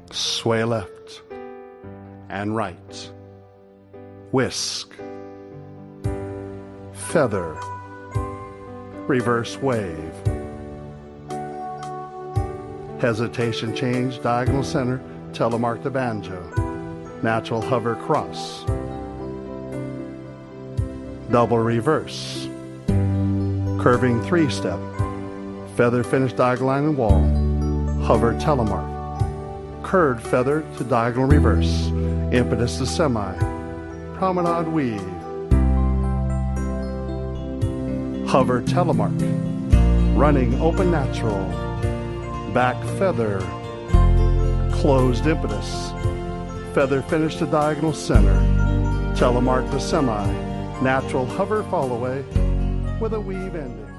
sway left and right, whisk, feather, reverse wave, hesitation change, diagonal center, telemark to banjo, natural hover cross, double reverse, curving three-step, feather finish diagonal line and wall, hover telemark, curved feather to diagonal reverse, impetus to semi, promenade weave, hover telemark, running open natural, back feather, closed impetus, feather finish to diagonal center, telemark to semi, natural hover fall away with a weave ending.